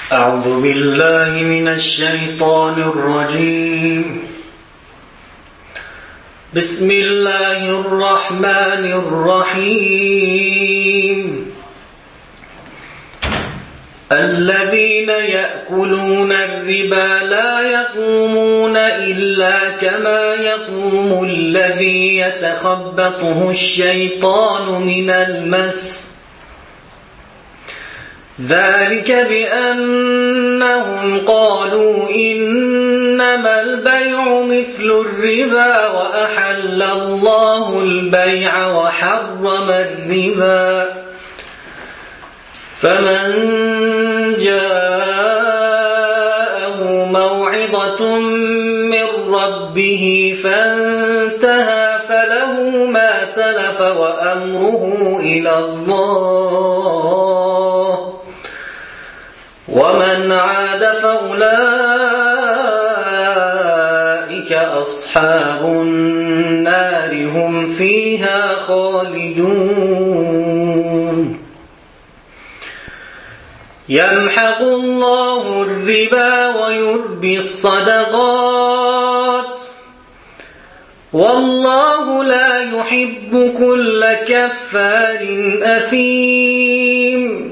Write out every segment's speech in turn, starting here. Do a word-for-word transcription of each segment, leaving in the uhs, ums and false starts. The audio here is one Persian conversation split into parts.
أعوذ بالله من الشيطان الرجيم. بسم الله الرحمن الرحيم. الذين يأكلون الربا لا يقومون إلا كما يقوم الذي يتخبطه الشيطان من المس، ذلك بأنهم قالوا إنما البيع مثل الربا وأحل الله البيع وحرم الربا، فمن جاءه موعظة من ربه فانتهى فله ما سلف وأمره إلى الله، ومن عاد فأولئك أصحاب النار هم فيها خالدون. يمحق الله الربا ويربي الصدقات، والله لا يحب كل كفار أثيم.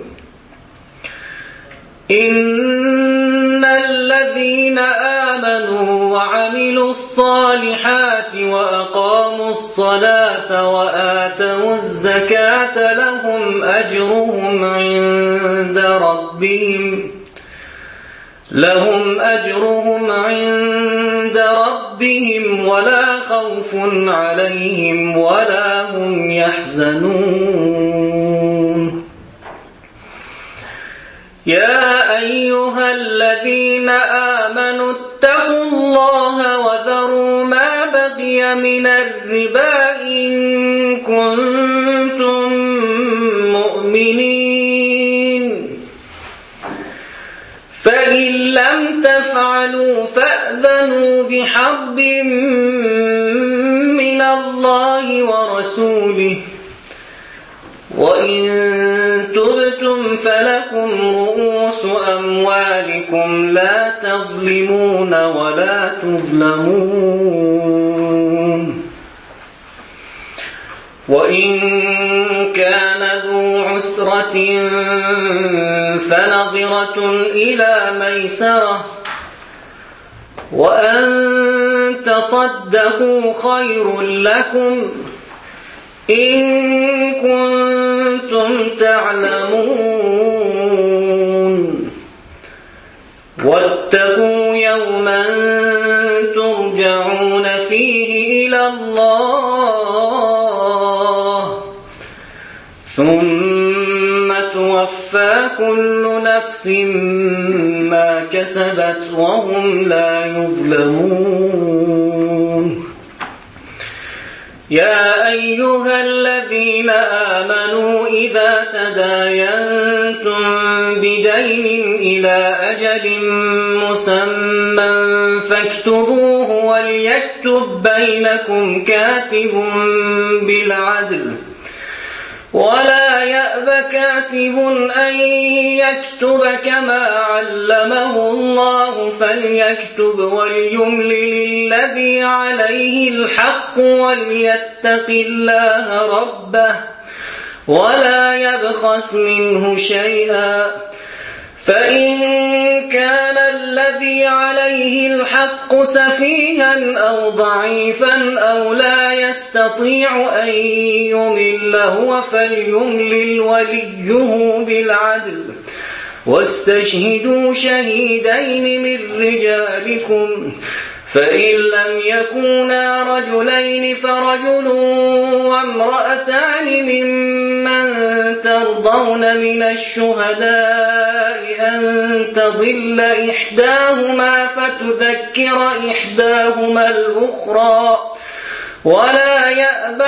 إن الذين آمنوا وعملوا الصالحات وأقاموا الصلاة وآتوا الزكاة لهم أجرهم عند ربهم لهم أجرهم عند ربهم ولا خوف عليهم ولا هم يحزنون. يا أيها الذين آمنوا اتقوا الله وذروا ما بقي من الربا إن كنتم مؤمنين، فإن لم تفعلوا فأذنوا بحرب من الله ورسوله، وإن تبتم فلكم رؤوس أموالكم لا تظلمون ولا تظلمون. وإن كان ذو عسرة فنظرة إلى ميسرة، وأن تصدقوا خير لكم إن كنتم تعلمون. واتقوا يوما ترجعون فيه إلى الله ثم توفى كل نفس ما كسبت وهم لا يظلمون. يا أيها الذين آمنوا إذا تداينتم بدين إلى أجل مسمى فاكتبوه وليكتب بينكم كاتب بالعدل، ولا يأب كاتب أن يكتب كما علمه الله فليكتب وليملل الذي عليه الحق وليتق الله ربه ولا يبخس منه شيئا، فإن كان الذي عليه الحق سفيها أو ضعيفا أو لا يستطيع أن يمل هو فليملل وليه بالعدل، واستشهدوا شهيدين من رجالكم، فإن لم يكونا رجلين فرجل وامرأتان ممن ترضون من الشهداء أن تضل إحداهما فتذكر إحداهما الأخرى، ولا يأبى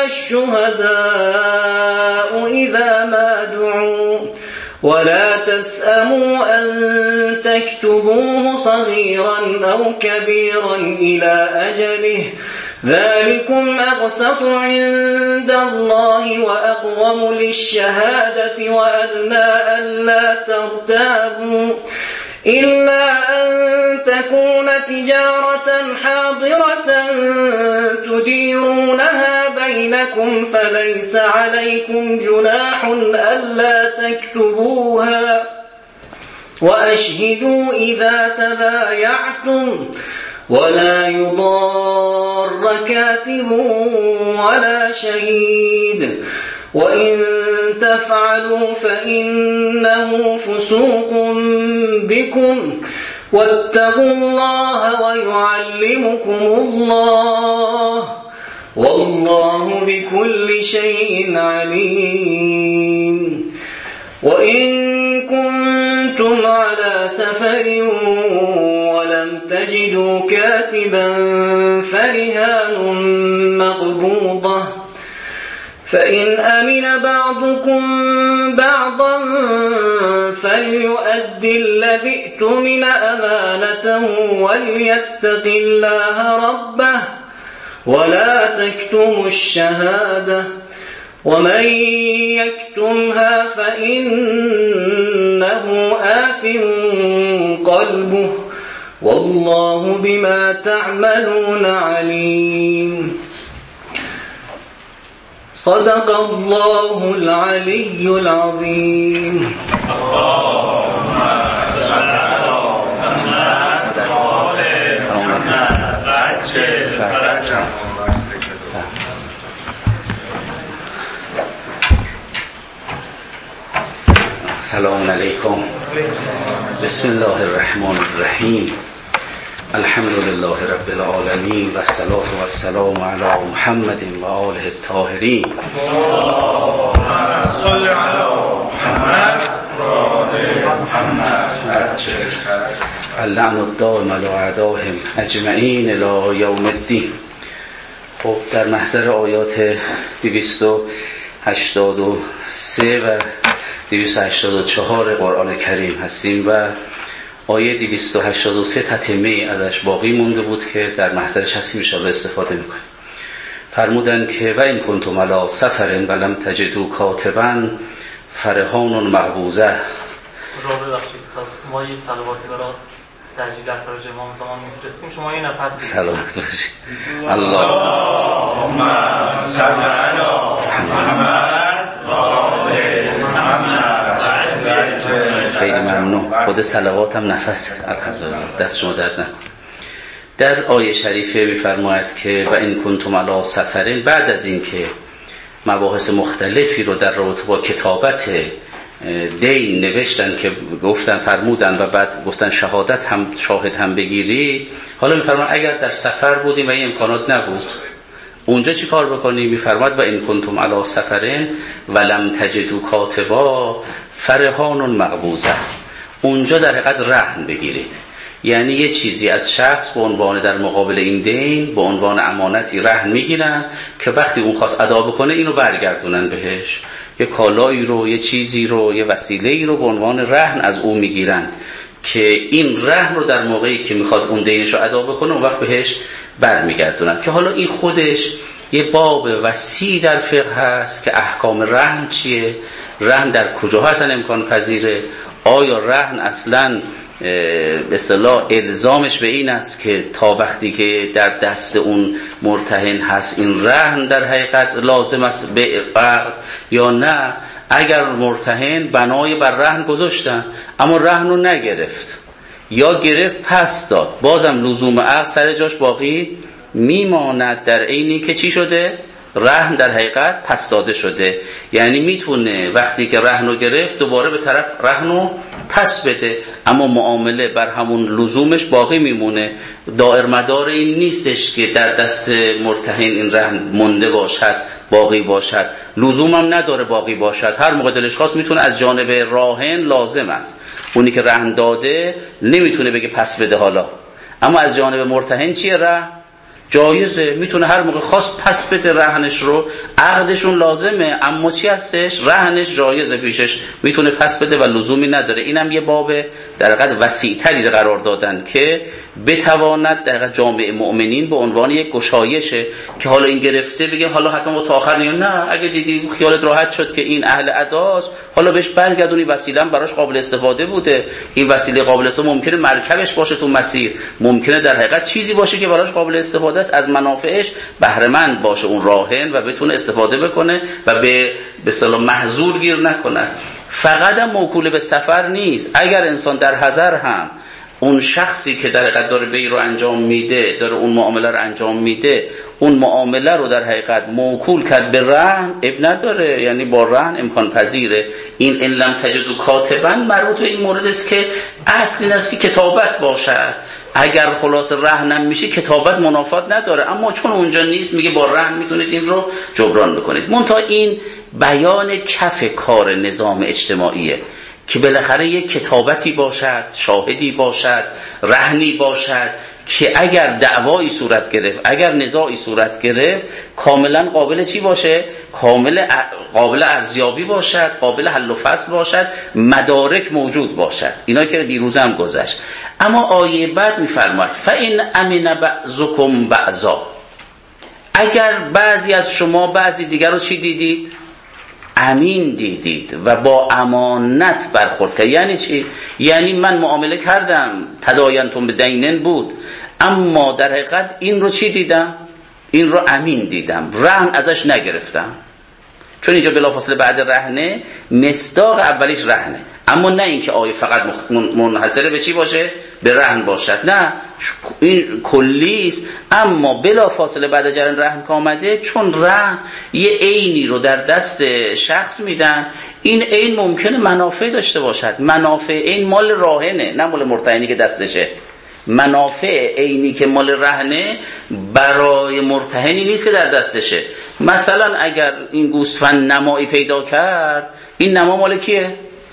الشهداء إذا ما دعوا، ولا تسأموا أن تكتبوه صغيرا أو كبيرا إلى أجله، ذلكم أقسط عند الله وأقوم للشهادة وأدنى ألا ترتابوا، إلا أن تكون تجارة حاضرة تديرونها بينكم فليس عليكم جناح ألا تكتبوها وأشهدوا إذا تبايعتم ولا يضار كاتب ولا شهيد وإن تفعلوا فإنه فسوق بكم واتقوا الله ويعلمكم الله والله بكل شيء عليم. وإن كنتم على سفر ولم تجدوا كاتبا فرهان مقبوضة فإن أمن بعضكم بعضا فليؤدي الذي اؤتمن أمانته وليتق الله ربه ولا تكتموا الشهادة ومن يكتمها فإنه آثم قلبه والله بما تعملون عليم. صدق الله العلي العظيم. اللهم صل على محمد وآل محمد وعجل فرجهم. السلام علیکم. بسم الله الرحمن الرحیم. الحمد لله رب العالمین و الصلاة و السلام علی محمد و آله الطاهرین. اللهم صل علی محمد و آل محمد. اللعن الدائم علی اعدائهم اجمعین الی یوم الدین. خب در محضر آیات دویست و هشتاد و سه و دویست و هشتاد و چهار قرآن کریم هستیم و آیه دویست و هشتاد و سه تتمه ازش باقی مونده بود که در محضرش هستیم انشاءالله استفاده میکنیم. فرمودن که و این کنتم علی سفر ولم تجدوا کاتبا فرهان مقبوضه. را ببخشید ما یه صلواتی برای تجلیل افراج امام زمان میفرستیم، شما یه نفس سلامت باشید. اللهم صل علی محمد و آل محمد. خیلی ممنون. خود صلوات هم نفس الحمدلله، دست شما درد نکن. در آیه شریفه می‌فرماید که و این کنتم علی سفرین، بعد از این که مباحث مختلفی رو در رابطه با کتابت دین نوشتن که گفتن فرمودن و بعد گفتن شهادت هم شاهد هم بگیری، حالا می‌فرماید اگر در سفر بودیم و این امکانات نبود اونجا چی کار بکنیم؟ می‌فرماید و این کنتم علی سفرین ولم تجدوا کاتبا فرهان مقبوضه. اونجا در حقیقت رهن بگیرید، یعنی یه چیزی از شخص به عنوان در مقابل این دین به عنوان امانتی رهن میگیرن که وقتی اون خواست ادا بکنه اینو برگردونن بهش، یه کالایی رو، یه چیزی رو، یه وسیله‌ای رو به عنوان رهن از اون میگیرن که این رهن رو در موقعی که میخواد اون دینش رو ادا بکنه اون وقت بهش برمیگردونن. که حالا این خودش یه باب وسیع در فقه هست که احکام رهن چیه، رهن در کجا هستن امکان پذیره، آیا رهن اصلا به اصطلاح الزامش به این است که تا وقتی که در دست اون مرتهن هست این رهن در حقیقت لازم است به عقد، یا نه اگر مرتهن بنای بر رهن گذاشتن اما رهن رو نگرفت یا گرفت پس داد، بازم لزوم عقد سر جاش باقی میماند، در عینی که چی شده؟ رهن در حقیقت پس داده شده. یعنی میتونه وقتی که رهن رو گرفت دوباره به طرف رهن رو پس بده، اما معامله بر همون لزومش باقی میمونه. دائر مدار این نیستش که در دست مرتهن این رهن مونده باشد، باقی باشد، لزوم هم نداره باقی باشد. هر موقع دلش خواست میتونه از جانب راهن لازم است، اونی که رهن داده نمیتونه بگه پس بده حالا، اما از جانب مرتهن چیه؟ رهن جایزه، میتونه هر موقع خواست پس بده رهنش رو، عقدشون لازمه اما چی هستش؟ رهنش جایزه پیشش، میتونه پس بده و لزومی نداره. اینم یه باب در حقیقت وسیع‌تری قرار دادن که بتواند در حقیقت جامعه مؤمنین به عنوان یک گشایشه که حالا این گرفته بگیم حالا حتما تا آخر نیم، نه، اگه دیدی خیالت راحت شد که این اهل اداست، حالا بهش برگردونی، وسیله براش قابل استفاده بوده، این وسیله قابل استفاده ممکنه مرکبش باشه تو مسیر، ممکنه در حقیقت چیزی باشه که براش قابل استفاده است، از منافعش بهره مند باشه اون راهن و بتونه استفاده بکنه و به به اصطلاح محظور گیر نکنه. فقط موکول به سفر نیست، اگر انسان در حضر هم اون شخصی که در حقیقت داره بی رو انجام میده، داره اون معامله رو انجام میده، اون معامله رو در حقیقت موکول کرد به رهن، اب نداره، یعنی با رهن امکان پذیره. این ان لم تجدوا کاتبا مربوط به این مورد است که اصل این است که کتابت باشه. اگر خلاص رهنم میشه کتابت منافات نداره، اما چون اونجا نیست میگه با رهن میتونید این رو جبران بکنید. منتها این بیان کف کار نظام اجتماعیه که بالاخره یک کتابتی باشد، شاهدی باشد، رهنی باشد که اگر دعوایی صورت گرفت، اگر نزاعی صورت گرفت، کاملا قابل چی باشه؟ کامل قابل ارزیابی باشد، قابل حل و فصل باشد، مدارک موجود باشد. اینا که دیروز هم گذشت. اما آیه بعد میفرماید فإن أمن بعضکم بعضا، اگر بعضی از شما بعضی دیگر رو چی دیدید؟ امین دیدید و با امانت برخورد کرد. یعنی چی؟ یعنی من معامله کردم، تداینتم به دینن بود، اما در حقیقت این رو چی دیدم؟ این رو امین دیدم، رهن ازش نگرفتم. چون اینجا بلافاصله بعد رهنه مصداق اولیش رهنه، اما نه اینکه آیه فقط منحصر به چی باشه؟ به رهن باشد، نه، این کلی است. اما بلافاصله بعد جریان رهن که آمده، چون رهن یه عینی رو در دست شخص میدن، این عین ممکنه منافع داشته باشد. منافع این مال راهنه، نه مال مرتهنی که دستشه. منافع عینی که مال رهنه برای مرتهنی نیست که در دستشه. مثلا اگر این گوسفند نمایی پیدا کرد، این نما مال کیه؟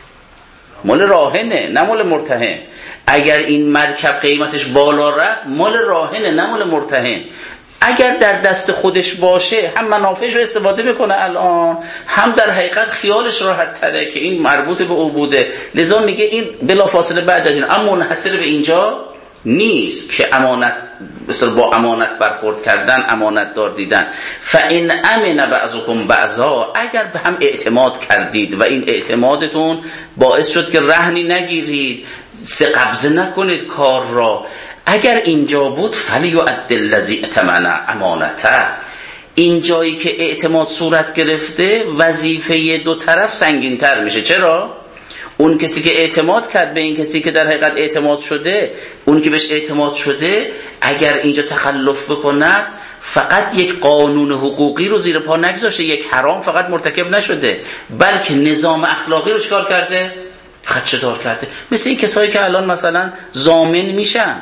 مال راهنه، نه مال مرتهن. اگر این مرکب قیمتش بالا رفت، مال راهنه، نه مال مرتهن. اگر در دست خودش باشه، هم منافعش رو استفاده میکنه الان، هم در حقیقت خیالش راحت تره که این مربوط به او بوده. لذا میگه این بلافاصله بعد از این، اما منحصر به اینجا نیست که امانت مثلا با امانت برخورد کردن، امانت دار دیدن. فإن أمن بعضکم بعضا، اگر به هم اعتماد کردید و این اعتمادتون باعث شد که رهنی نگیرید، سه قبضه نکنید کار را، اگر اینجا بود فلیؤد الذی ائتمن امانته، این جایی که اعتماد صورت گرفته وظیفه دو طرف سنگین تر میشه. چرا؟ اون کسی که اعتماد کرد به این کسی که در حقیقت اعتماد شده، اون که بهش اعتماد شده، اگر اینجا تخلف بکند، فقط یک قانون حقوقی رو زیر پا نگذاشته، یک حرام فقط مرتکب نشده، بلکه نظام اخلاقی رو چکار کرده؟ خدشه‌دار کرده. مثل این کسایی که الان مثلا ضامن میشن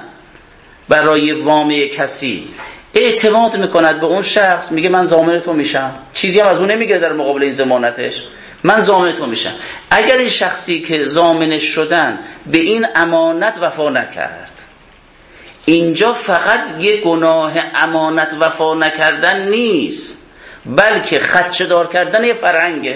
برای وام کسی، اعتماد میکند به اون شخص، میگه من ضامن تو میشم، چیزی هم از اون نمیگه در مقابل این ضمانتش، من ضامن تو میشم. اگر این شخصی که ضامنش شدن به این امانت وفا نکرد، اینجا فقط یه گناه امانت وفا نکردن نیست، بلکه خدشه دار کردن یه فرهنگه،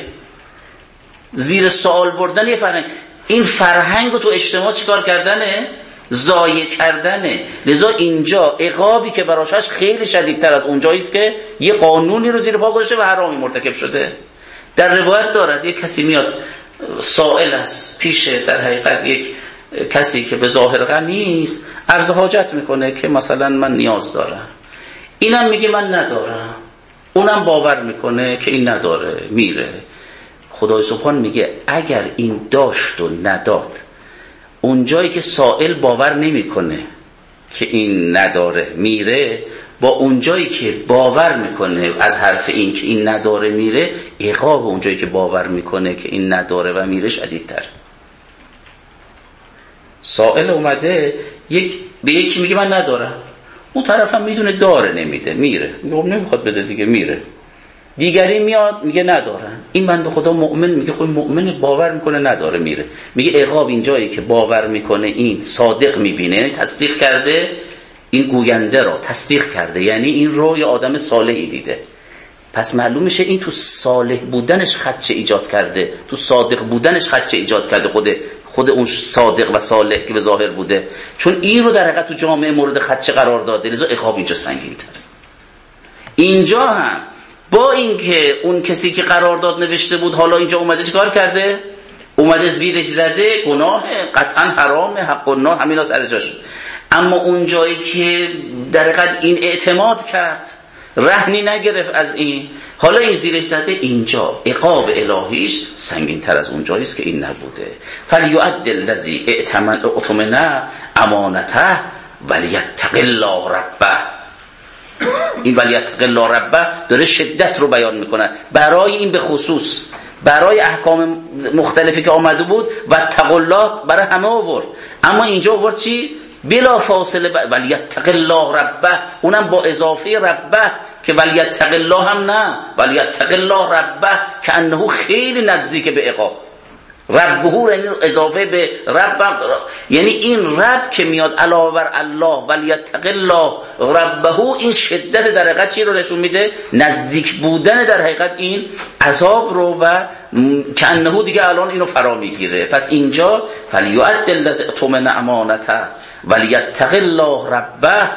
زیر سوال بردن یه فرهنگ. این فرهنگ رو تو اجتماع چیکار کردنه؟ ضایع کردنه. لذا اینجا عقابی که براش هست خیلی شدیدتر از اونجایی است که یه قانونی رو زیر پا گذاشته و حرامی مرتکب شده. در روایت دارد یک کسی میاد سائل است پیش در حقیقت یک کسی که به ظاهر غنی است، عرض حاجت میکنه که مثلا من نیاز دارم، اینم میگه من ندارم، اونم باور میکنه که این نداره، میره. خدای سبحان میگه اگر این داشت و نداد، اون جایی که سائل باور نمیکنه که این نداره میره، با اون جایی که باور میکنه از حرف این که این نداره میره، عقاب اون جایی که باور میکنه که این نداره و میره شدیدتر. سائل اومده یک به یکی میگه من ندارم، اون طرف هم میدونه داره نمیده، میره، میگه خب نمیخواد بده دیگه، میره. دیگری میاد میگه ندارن، این بنده خدا مؤمن، میگه خب مؤمن باور میکنه نداره، میره. میگه عقاب این جایی که باور میکنه این صادق میبینه، یعنی تصدیق کرده، این گوینده را تصدیق کرده، یعنی این رو یه آدم صالحی دیده. پس معلوم میشه این تو صالح بودنش خدشه ایجاد کرده، تو صادق بودنش خدشه ایجاد کرده، خود خود اون صادق و صالح که به ظاهر بوده، چون این رو در حقیقت تو جامعه مورد خدشه قرار داده، لذا عقاب اینجا سنگین تره. اینجا هم با اینکه اون کسی که قرارداد نوشته بود حالا اینجا اومده چیکار کرده؟ اومده زیرش زده، گناه قطعا حرام، حق و نه همینا سر جاش، اما اون جایی که در حقیقت این اعتماد کرد، رهنی نگرفت از این، حالا این زیرش زده، اینجا عقاب الهیش سنگین تر از اون جایی است که این نبوده. فلیؤد الذی ائتمن امانته ولیتق الله ربه. این ولیتق الله ربه داره شدت رو بیان میکنه برای این، به خصوص برای احکام مختلفی که آمده بود و اتق الله برای همه آورد، اما اینجا آورد چی؟ بلا فاصله ب... ولیتق الله ربه، اونم با اضافه ربه که ولیتق الله هم نه، ولیتق الله ربه که انه خیلی نزدیک به عقاب. ربه یعنی اضافه به رب، یعنی این رب که میاد علاوه بر الله ولیتق الله ربه، این شدت در حقیقت چی رو نشون میده؟ نزدیک بودن در حقیقت این عذاب رو، و که انه دیگه الان اینو فرا میگیره. پس اینجا فلیؤد الذی ائتمن امانته ولیتق الله ربه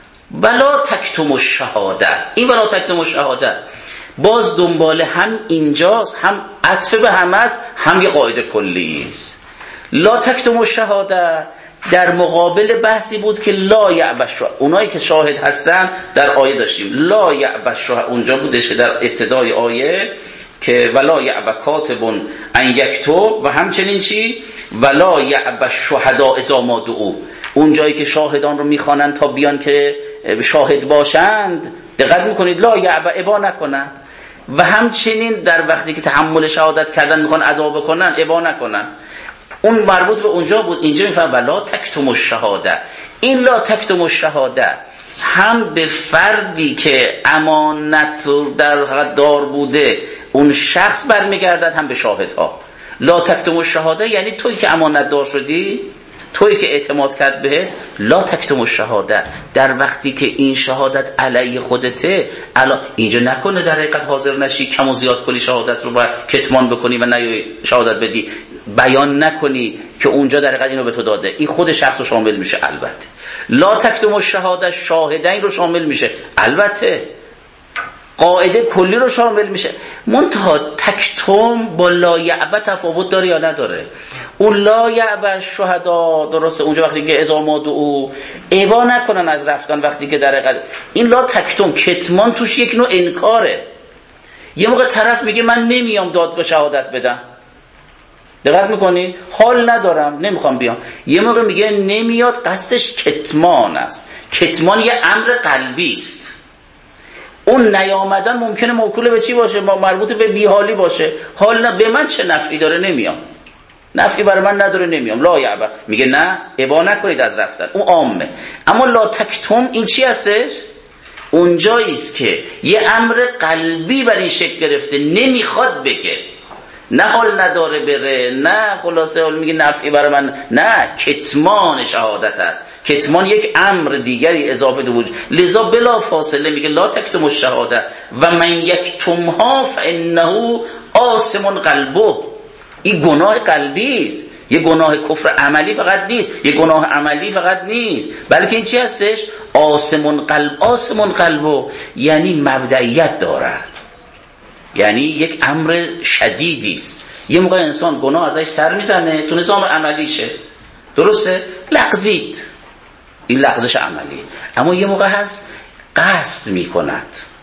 ولا تکتم الشهاده. این ولا تکتم الشهاده باز دنباله هم اینجاست، هم عطف به هم است، هم یه قاعده کلی است. لا تکتم الشهاده در مقابل بحثی بود که لا یعبه الشهاده، اونایی که شاهد هستن در آیه داشتیم لا یعبه الشهاده، اونجا بودش که در ابتدای آیه که ولا یعبه کاتب ان یکتب، و همچنین چی؟ ولا یعبه الشهداء اذا ما دعوا، اونجایی که شاهدان رو میخوانن تا بیان که شاهد باشند، دقت میکنید لا یعبه ابا نکنن، و همچنین در وقتی که تحمل شهادت کردن میخوان ادا بکنن ابا نکنن. اون مربوط به اونجا بود. اینجا میفهم ولا تکتم الشهاده. این لا تکتم الشهاده هم به فردی که امانت در دار بوده اون شخص برمیگردد، هم به شاهدها. لا تکتم الشهاده یعنی توی که امانت دار شدی، تویی که اعتماد کرد بهت، لا تکتم الشهاده، در وقتی که این شهادت علیه خودته، الا اینجا نکنه در حقیقت حاضر نشی، کم و زیاد کنی شهادت رو و کتمان بکنی و نه شهادت بدی، بیان نکنی که اونجا در حقیقت اینو به تو داده، این خود شخص رو شامل میشه. البته لا تکتم الشهاده شاهدین رو شامل میشه، البته قاعده کلی رو شامل میشه. منتها تکتم با لا یعبه تفاوت داره یا نداره؟ اون لا یعبه شهدا درسته، اونجا وقتی که اذا ما دعوا ابا نکنن از رفتن، وقتی که در حقیقت این لا تکتم کتمان توش یک نوع انکاره. یه موقع طرف میگه من نمیام دادگاه شهادت بدم، دقت میکنی؟ حال ندارم نمیخوام بیام. یه موقع میگه نمیاد، قصدش کتمان است. کتمان یه امر قلبی است. اون نیامدن ممکنه موکول به چی باشه؟ مربوط به بیحالی باشه. حال نه، به من چه نفعی داره نمیام، نفعی برای من نداره نمیام. لا یعبه میگه نه ابا نکنید از رفتن، اون عامه. اما لا تکتم این چی هستش؟ اونجاییست که یه امر قلبی بر این شکل گرفته، نمیخواد بگه، نه حال نداره بره، نه خلاصه حال میگه نفعی برای من، نه، کتمان شهادت است. کتمان یک امر دیگری اضافه دو بود، لذا بلا فاصله میگه لا تکتم الشهاده و من یکتمها فانه آثم قلبه. این گناه قلبی است، یه گناه کفر عملی فقط نیست، یه گناه عملی فقط نیست، بلکه این چی هستش؟ آثم قلب. آثم قلبه یعنی مبدئیت دارد، یعنی یک امر شدیدی است. یه موقع انسان گناه ازش سر میزنه تو نظام عملیشه، درسته؟ لغزید، این لغزش عملی. اما یه موقع هست قصد میکند،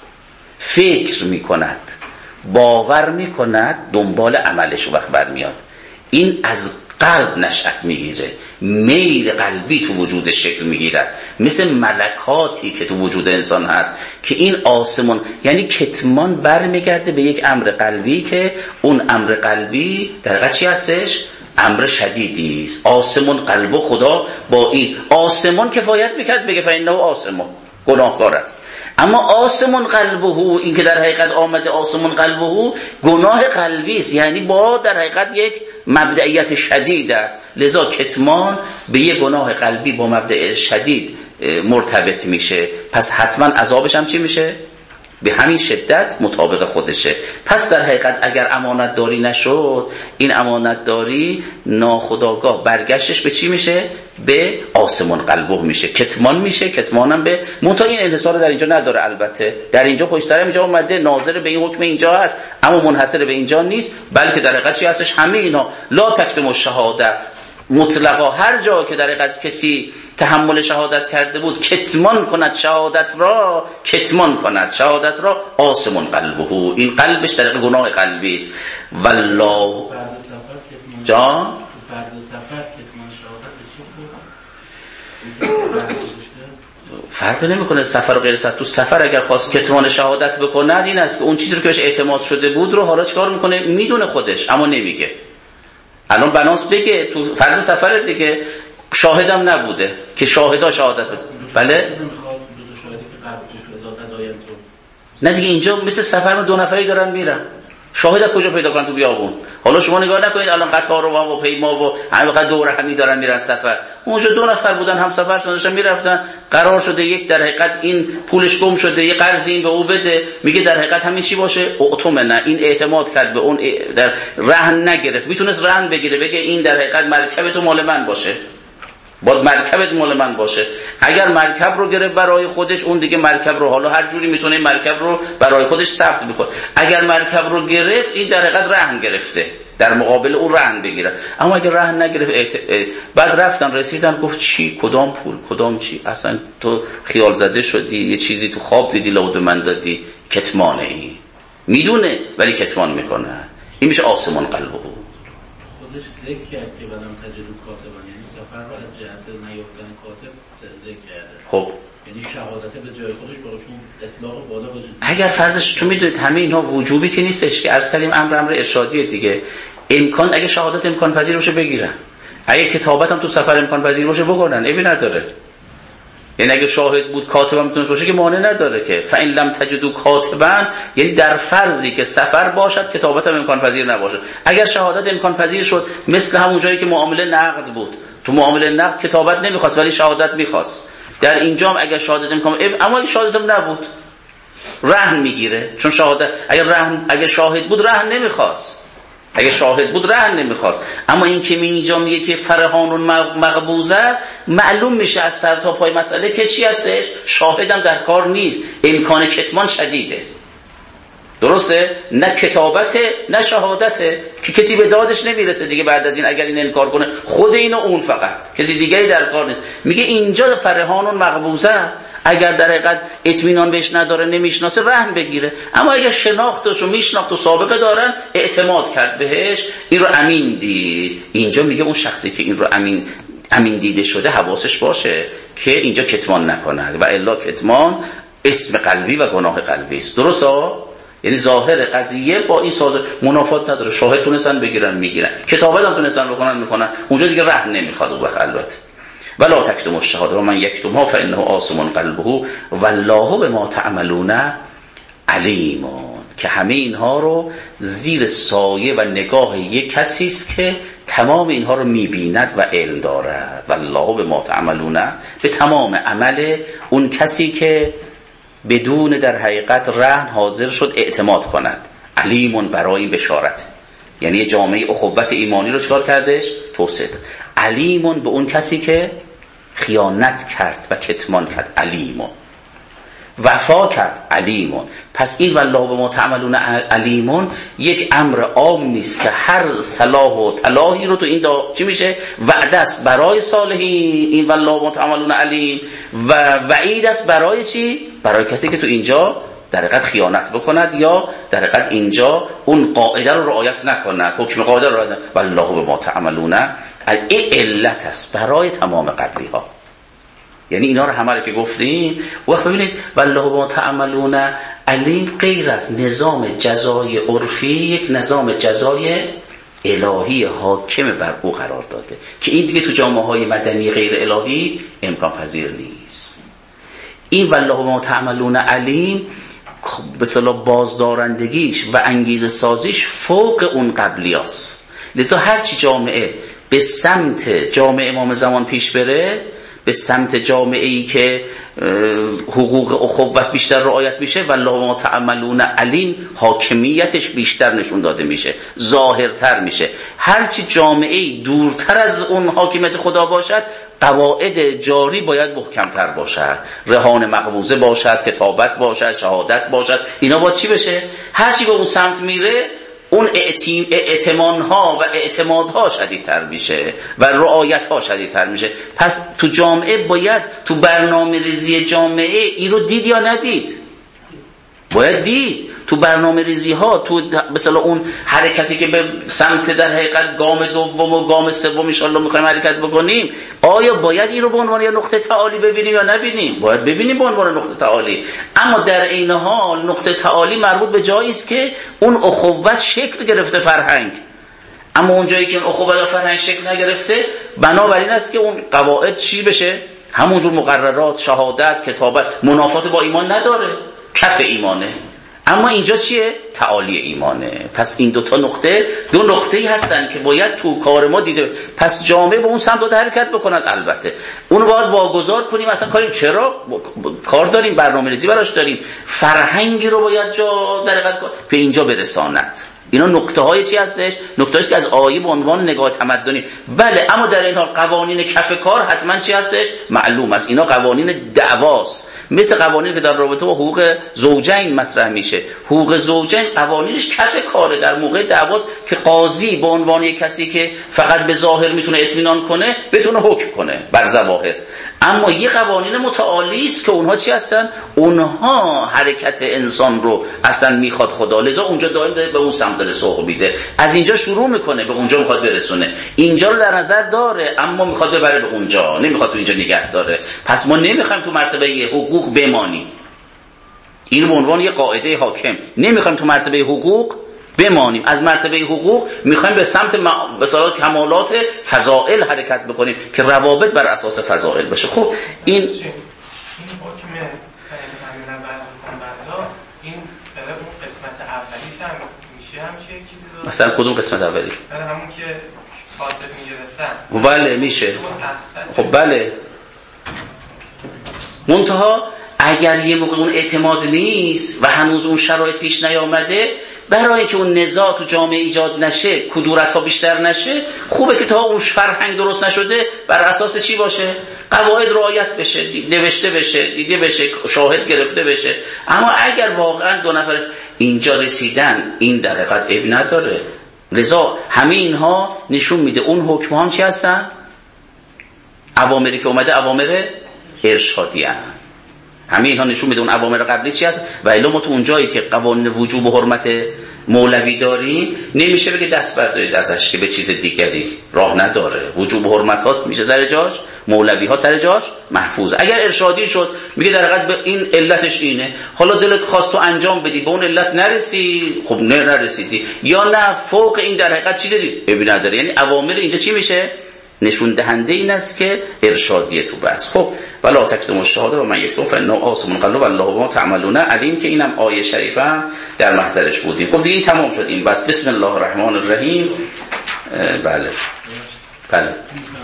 فکر میکند، باور میکند، دنبال عملش وقت برمیاد. این از قلب نشأت میگیره، میل قلبی تو وجودش شکل میگیرد، مثل ملکاتی که تو وجود انسان هست که این آسمون، یعنی کتمان برمیگرده به یک امر قلبی که اون امر قلبی در حقیقت چی هستش؟ امر شدیدی است. آسمون قلب و خدا با این آسمون کفایت میکرد بگه فإنه آسمون، گناهکار است. اما آسمون قلبه، این که در حقیقت آمده آسمون قلبه، گناه قلبی است، یعنی با در حقیقت یک مبدئیت شدید است. لذا کتمان به یک گناه قلبی با مبدأ شدید مرتبط میشه، پس حتما عذابش هم چی میشه؟ به همین شدت مطابق خودشه. پس در حقیقت اگر امانت داری نشد، این امانت داری ناخودآگاه برگشتش به چی میشه؟ به آسمون قلبه میشه، کتمان میشه. کتمانم به منتها این انحصار در اینجا نداره، البته در اینجا پشتر اینجا اومده ناظر به این حکم اینجا هست، اما منحصر به اینجا نیست، بلکه در حقیقت چی هستش؟ همه اینا لا تکتم الشهاده مطلقا، هر جا که در حقیقت کسی تحمل شهادت کرده بود کتمان کند شهادت را، کتمان کند شهادت را، آسمون قلبه، این قلبش در گناه قلبی است. والله جان فرض سفر کتمان شهادت چی بود؟ فرق نمیکنه سفر و غیر سفر. تو سفر اگر خواست کتمان شهادت بکند، این است که اون چیزی رو که بهش اعتماد شده بود رو حالا چیکار میکنه؟ میدونه خودش اما نمیگه. الان بناس بگه تو فرض سفر دیگه شاهدم نبوده که شاهدا شهادت بده. بله نه دیگه اینجا مثل سفر دو نفری دارن میرن، شاهد از کجا پیدا کنن؟ تو بیابون. حالا شما نگاه نکنید الان قطار و و پیما و همه وقت دور همی دارن میرن سفر، اونجا دو نفر بودن هم سفر داشتن میرفتن، قرار شده یک در حقیقت این پولش گم شده، یه قرضی این به او بده، میگه در حقیقت همین چی باشه؟ اؤتمنه، این اعتماد کرد به اون، در رهن نگرفت، میتونست رهن بگیره بگه این در حقیقت مرکب تو مال من باشه، باید مرکبت مال من باشه. اگر مرکب رو گرفت برای خودش، اون دیگه مرکب رو حالا هر جوری میتونه مرکب رو برای خودش ثبت بکنه. اگر مرکب رو گرفت، این در حقیقت رهن گرفته، در مقابل اون رهن بگیره. اما اگر رهن نگرفت اعت... بعد رفتن رسیدن گفت چی؟ کدام پول؟ کدام چی؟ اصلا تو خیال زده شدی، یه چیزی تو خواب دیدی لود من دادی. کتمانه، ای میدونه ولی کتمان میکنه. این میشه آسمان قلبه. خودش ذکر کرد که بدم تجربه کاتبان، یعنی سفر رو از جهت نیافتن کاتب ذکر کرده. خب یعنی شهادت به جای خودش براشون اطلاق بالا باشه. اگر فرضش چون میدونید همه اینها وجوبی که نیستش که عرض کردیم، امر امر ارشادیه دیگه. امکان اگه شهادت امکان پذیر باشه بگیرن، اگه کتابت هم تو سفر امکان پذیر باشه بکنن، عیبی نداره. یعنی اگه شاهد بود کاتب هم میتونه باشه که مانع نداره که فإن لم تجدوا کاتبا، یعنی در فرضی که سفر باشد کتابت هم امکان پذیر نباشه. اگر شهادت امکان پذیر شد، مثل همون جایی که معامله نقد بود، تو معامله نقد کتابت نمیخواست ولی شهادت میخواست، در اینجا هم اگر شهادت امکان، اما اگه شهادت هم نبود رهن میگیره، چون شهادت اگر رهن اگر شاهد بود رهن نمیخواست، اگه شاهد بود رهن نمیخواست. اما این که اینجا میگه که فرهان مقبوزه، معلوم میشه از سر تا پای مسئله که چی هستش؟ شاهدم در کار نیست، امکان کتمان شدیده. درسته؟ نه کتابته نه شهادته که کسی به دادش نمیرسه دیگه بعد از این. اگر این انکار کنه خود اینو اون، فقط کسی دیگری در کار نیست. میگه اینجا فرهان مقبوزه، اگر در حقیقت اطمینان بهش نداره نمیشناسه رهن بگیره. اما اگر شناختش و میشناخت و سابقه دارن، اعتماد کرد بهش، این رو امین دید. اینجا میگه اون شخصی که این رو امین امین دیده شده حواسش باشه که اینجا کتمان نکنه، و الا کتمان اسم قلبی و گناه قلبی است. درسته؟ یعنی ظاهر قضیه با این ساز منافات نداره. شاهد تونستن بگیرن میگیرن، کتابت هم تونستن بکنن میکنن، اونجا دیگه رهن نمیخواد اون وقت. البته ولا تکتموا الشهاده و من یکتمها فانه آثم قلبه والله بما تعملون علیم. که همه اینها رو زیر سایه و نگاه یک کسی است که تمام اینها رو میبیند و علم دارد. والله بما تعملون، به تمام عمل اون کسی که بدون در حقیقت رهن حاضر شد اعتماد کند. علیمون برای بشارت، یعنی جامعه اخوت ایمانی رو چکار کردش؟ توسعه داد. علیمون به اون کسی که خیانت کرد و کتمان کرد، علیمون وفا کرد، علیمون. پس این والله به ما تعملون علیمون یک امر عام نیست که هر صلاح و طلاحی رو تو این دا چی میشه؟ وعده است برای صالحین، این والله به ما تعملون علیم، و وعید است برای چی؟ برای کسی که تو اینجا در حقیقت خیانت بکند یا در حقیقت اینجا اون قاعده رو رعایت نکند، حکم قاعده رو رعایت نکند. والله به ما تعملون این علت است برای تمام قبلی ها. یعنی اینا رو همه رو که گفتیم، وقت ببینید والله ما تعملون علیم غیر از نظام جزای عرفی، یک نظام جزای الهی حاکم بر او قرار داده که این دیگه تو جامعه های مدنی غیر الهی امکان پذیر نیست. این والله ما تعملون علیم به اصطلاح بازدارندگیش و انگیزه سازیش فوق اون قبلیاست. لذا هرچی جامعه به سمت جامعه امام زمان پیش بره، به سمت جامعه‌ای که حقوق اخوت بیشتر رعایت میشه، والله ما تعملون علیم حاکمیتش بیشتر نشون داده میشه، ظاهرتر میشه. هرچی جامعه‌ای دورتر از اون حاکمیت خدا باشد، قواعد جاری باید محکمتر باشد، رهان مقبوضه باشد، کتابت باشد، شهادت باشد. اینا با چی بشه؟ هرچی به اون سمت میره، اون اعتمادها و اعتمادها شدیدتر میشه و رعایتها شدیدتر میشه. پس تو جامعه باید تو برنامه ریزی جامعه این رو دید یا ندید؟ باید دید. تو برنامه ریزی ها، تو مثلا اون حرکتی که به سمت در حقیقت گام دوم و گام سوم ان شاء الله میخوایم حرکت بکنیم، آیا باید این رو به عنوان نقطه تعالی ببینیم یا نبینیم؟ باید ببینیم به عنوان نقطه تعالی. اما در این حال نقطه تعالی مربوط به جایی است که اون اخوت شکل گرفته فرهنگ. اما اون جایی که اون اخوت و فرهنگ شکل نگرفته، بنابراین است که اون قواعد چی بشه؟ همونجور مقررات، شهادت، کتابت، منافات با ایمان نداره، کف ایمانه. اما اینجا چیه؟ تعالی ایمانه. پس این دو تا نقطه دو نقطه‌ای هستن که باید تو کار ما دیده. پس جامعه به اون سمت حرکت بکنن. البته اونو باید واگذار کنیم. اصلا کاریم چرا کار داریم، برنامه‌ریزی براش داریم، فرهنگی رو باید جا در حقیقت به اینجا برساند. اینا نکته های چی هستش؟ نکته هست که از آیه به عنوان نگاه تمدنی. بله، اما در این حال قوانین کف کار حتما چی هستش؟ معلوم است. اینا قوانین دعواست، مثل قوانینی که در رابطه با حقوق زوجین مطرح میشه. حقوق زوجین قوانینش کف کاره، در موقع دعواست که قاضی به عنوان یک کسی که فقط به ظاهر میتونه اطمینان کنه بتونه حکم کنه بر ظواهر. اما یه قوانین متعالی است که اونها چی هستن؟ اونها حرکت انسان رو اصلا میخواد خدا، لذا اونجا دائم داره به اون سمت داره سوق میده. از اینجا شروع میکنه به اونجا میخواد برسونه. اینجا رو در نظر داره اما میخواد ببره به اونجا، نمیخواد تو اینجا نگه داره. پس ما نمیخوایم تو مرتبه حقوق بمانیم. این به عنوان یه قاعده حاکم نمیخوایم تو مرتبه حقوق بمانیم. از مرتبه حقوق میخوایم به سمت به اصطلاح کمالات فضائل حرکت بکنیم که روابط بر اساس فضائل باشه. خب این این حکم همین بعضا این برای اون قسمت اولیش هم میشه هم چه چیزی مثلا کدوم قسمت اولی؟ برای همون که فاصله میگرفتن. بله میشه. خب بله، منتها اگر یه موقع اون اعتماد نیست و هنوز اون شرایط پیش نیامده، برای که اون نزاع تو جامعه ایجاد نشه، کدورت ها بیشتر نشه، خوبه که تا اون فرهنگ درست نشده بر اساس چی باشه؟ قواعد رعایت بشه، نوشته بشه، دیده بشه، شاهد گرفته بشه. اما اگر واقعا دو نفر اینجا رسیدن، این در حقیقت عیب نداره. لذا همه اینها نشون میده اون حکم هم چی هستن؟ اوامری که اومده اوامر ارشادی هستن. همه اینها نشون میده اون اوامر قبلی چی هست. و الا ما تو اون جایی که قوانین وجوب و حرمت مولوی داریم، نمیشه بگه دست بردارید ازش که به چیز دیگری راه نداره. وجوب و حرمت هاست میشه سر جاش، مولوی ها سر جاش محفوظ. اگر ارشادی شد میگه در حقیقت به این علتش اینه، حالا دلت خواست تو انجام بدی به اون علت نرسی، خب نه نرسیدی، یا نه فوق این در حقیقت چیزی ببین نداره. یعنی اوامر اینجا چی میشه؟ نشون دهنده این است که ارشادیه تو بحث. خب ولا تکتموا الشهاده و من یکتم فانه آثم قلب والله بما تعملون علیم، که اینم آیه شریفه هم در محضرش بودیم. خب دیگه این تمام شد این بس. بسم الله الرحمن الرحیم. بله بله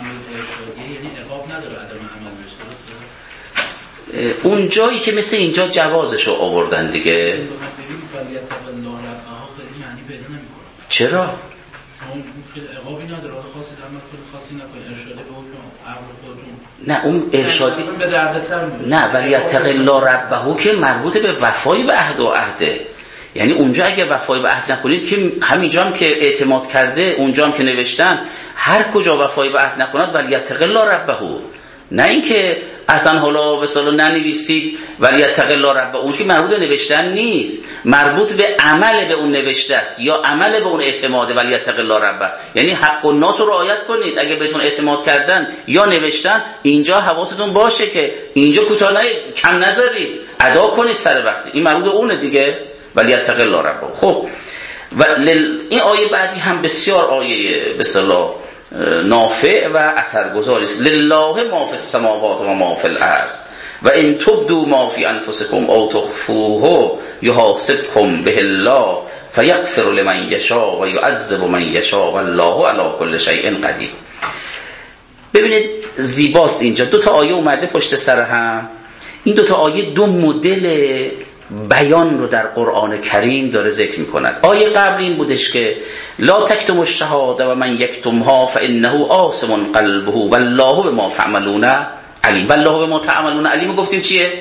اون جایی که مثل اینجا جوازش رو آوردن دیگه. چرا؟ نه اون ارشادی نه، ولی اتق الله ربه که مربوط به وفای به عهد و عهده. یعنی اونجا اگه وفای به عهد نکنید که همینجا هم که اعتماد کرده، اونجا هم که نوشتن، هر کجا وفای به عهد نکند ولی اتق الله ربه، نه اینکه اصلا حالا به اصطلاح ننویسید ولی اتق الله ربه. اون که مربوط به نوشتن نیست، مربوط به عمل به اون نوشته است یا عمل به اون اعتماد. ولی اتق الله ربه یعنی حق الناس رو رعایت کنید. اگه بهتون اعتماد کردن یا نوشتن، اینجا حواستون باشه که اینجا کوتاه کم نذارید، ادا کنید سر وقت. این مربوط به اونه دیگه. ولی اتق الله ربه. خب و این آیه بعدی هم بسیار آیه به اصطلاح نافع و اثرگذاری است. لله ما فی السماوات و ما فی الارض و این تبدوا ما فی انفسکم او تخفوه یحاسبکم به الله فیغفر لمن یشاء و یعذب من یشاء والله علی کل شیء قدیر. ببینید زیباست اینجا دو تا آیه اومده پشت سر هم. این دو تا آیه دو مدل بیان رو در قرآن کریم داره ذکر می‌کند. آیه قبل این بودش که لا تکتموا الشهاده و من یکتمها فانه آثم قلبه والله بما تعملون علیم. والله بما تعملون علیم گفتیم چیه؟